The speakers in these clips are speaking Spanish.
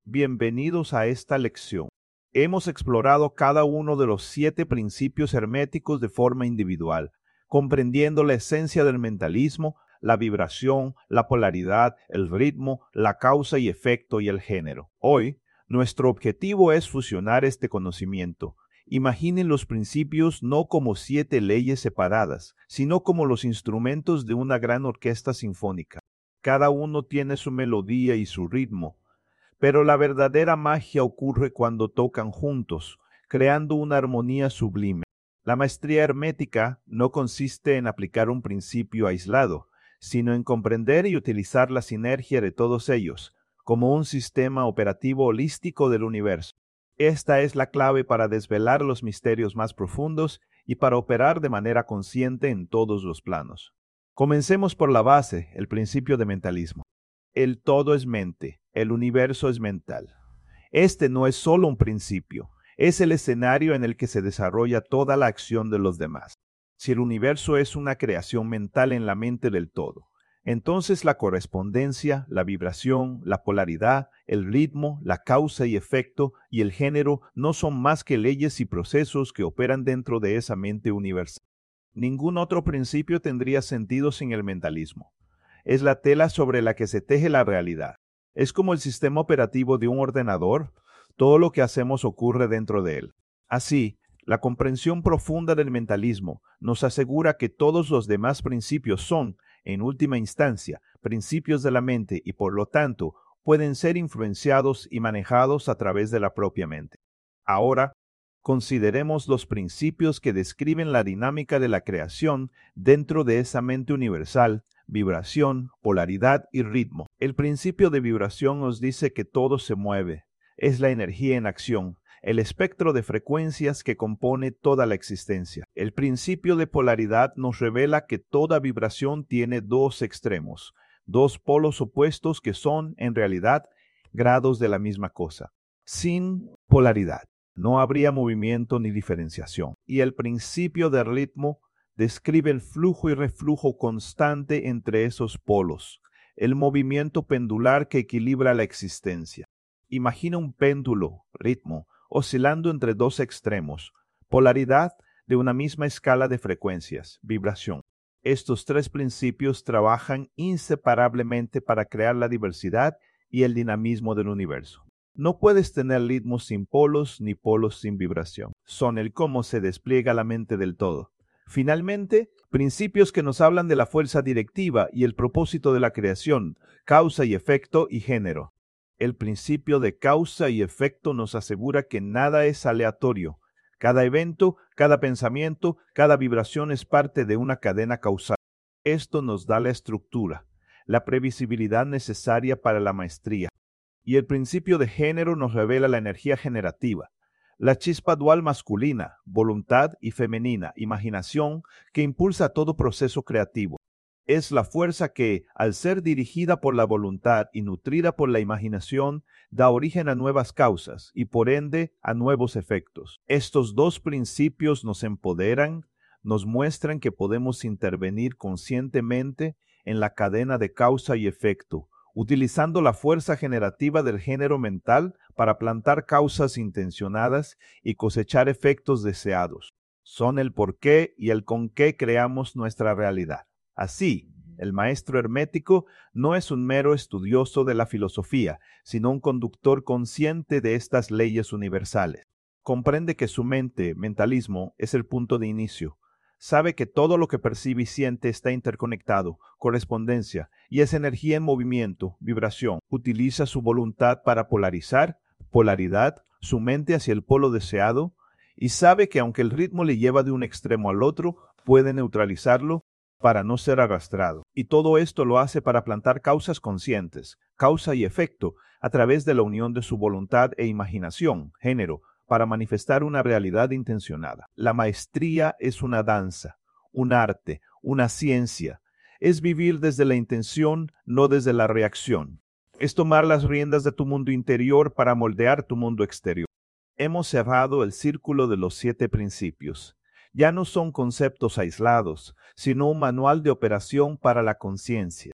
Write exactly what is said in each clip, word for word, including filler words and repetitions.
bienvenidos a esta lección. Hemos explorado cada uno de los siete principios herméticos de forma individual, comprendiendo la esencia del mentalismo, la vibración, la polaridad, el ritmo, la causa y efecto y el género. Hoy, nuestro objetivo es fusionar este conocimiento. Imaginen los principios no como siete leyes separadas, sino como los instrumentos de una gran orquesta sinfónica. Cada uno tiene su melodía y su ritmo, pero la verdadera magia ocurre cuando tocan juntos, creando una armonía sublime. La maestría hermética no consiste en aplicar un principio aislado, sino en comprender y utilizar la sinergia de todos ellos, como un sistema operativo holístico del universo. Esta es la clave para desvelar los misterios más profundos y para operar de manera consciente en todos los planos. Comencemos por la base, el principio de mentalismo. El todo es mente, el universo es mental. Este no es solo un principio, es el escenario en el que se desarrolla toda la acción de los demás. Si el universo es una creación mental en la mente del todo, entonces la correspondencia, la vibración, la polaridad, el ritmo, la causa y efecto y el género no son más que leyes y procesos que operan dentro de esa mente universal. Ningún otro principio tendría sentido sin el mentalismo. Es la tela sobre la que se teje la realidad. Es como el sistema operativo de un ordenador. Todo lo que hacemos ocurre dentro de él. Así, la comprensión profunda del mentalismo nos asegura que todos los demás principios son, en última instancia, principios de la mente y por lo tanto pueden ser influenciados y manejados a través de la propia mente. Ahora, consideremos los principios que describen la dinámica de la creación dentro de esa mente universal, vibración, polaridad y ritmo. El principio de vibración nos dice que todo se mueve, es la energía en acción, el espectro de frecuencias que compone toda la existencia. El principio de polaridad nos revela que toda vibración tiene dos extremos, dos polos opuestos que son, en realidad, grados de la misma cosa. Sin polaridad no habría movimiento ni diferenciación. Y el principio del ritmo describe el flujo y reflujo constante entre esos polos, el movimiento pendular que equilibra la existencia. Imagina un péndulo, ritmo, oscilando entre dos extremos, polaridad de una misma escala de frecuencias, vibración. Estos tres principios trabajan inseparablemente para crear la diversidad y el dinamismo del universo. No puedes tener ritmos sin polos ni polos sin vibración. Son el cómo se despliega la mente del todo. Finalmente, principios que nos hablan de la fuerza directiva y el propósito de la creación, causa y efecto y género. El principio de causa y efecto nos asegura que nada es aleatorio. Cada evento, cada pensamiento, cada vibración es parte de una cadena causal. Esto nos da la estructura, la previsibilidad necesaria para la maestría. Y el principio de género nos revela la energía generativa, la chispa dual masculina, voluntad y femenina, imaginación que impulsa todo proceso creativo. Es la fuerza que, al ser dirigida por la voluntad y nutrida por la imaginación, da origen a nuevas causas y por ende a nuevos efectos. Estos dos principios nos empoderan, nos muestran que podemos intervenir conscientemente en la cadena de causa y efecto, utilizando la fuerza generativa del género mental para plantar causas intencionadas y cosechar efectos deseados. Son el por qué y el con qué creamos nuestra realidad. Así, el maestro hermético no es un mero estudioso de la filosofía, sino un conductor consciente de estas leyes universales. Comprende que su mente, mentalismo, es el punto de inicio. Sabe que todo lo que percibe y siente está interconectado, correspondencia, y es energía en movimiento, vibración. Utiliza su voluntad para polarizar, polaridad, su mente hacia el polo deseado, y sabe que aunque el ritmo le lleva de un extremo al otro, puede neutralizarlo para no ser arrastrado. Y todo esto lo hace para plantar causas conscientes, causa y efecto, a través de la unión de su voluntad e imaginación, género, para manifestar una realidad intencionada. La maestría es una danza, un arte, una ciencia. Es vivir desde la intención, no desde la reacción. Es tomar las riendas de tu mundo interior para moldear tu mundo exterior. Hemos cerrado el círculo de los siete principios. Ya no son conceptos aislados, sino un manual de operación para la conciencia.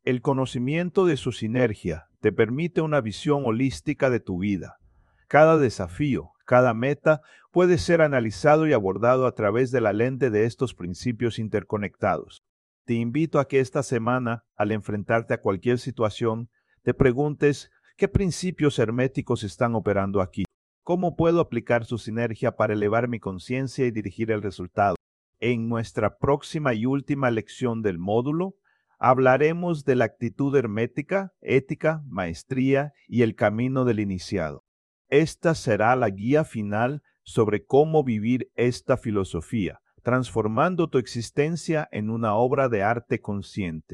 El conocimiento de su sinergia te permite una visión holística de tu vida. Cada desafío, cada meta puede ser analizado y abordado a través de la lente de estos principios interconectados. Te invito a que esta semana, al enfrentarte a cualquier situación, te preguntes qué principios herméticos están operando aquí. ¿Cómo puedo aplicar su sinergia para elevar mi conciencia y dirigir el resultado? En nuestra próxima y última lección del módulo, hablaremos de la actitud hermética, ética, maestría y el camino del iniciado. Esta será la guía final sobre cómo vivir esta filosofía, transformando tu existencia en una obra de arte consciente.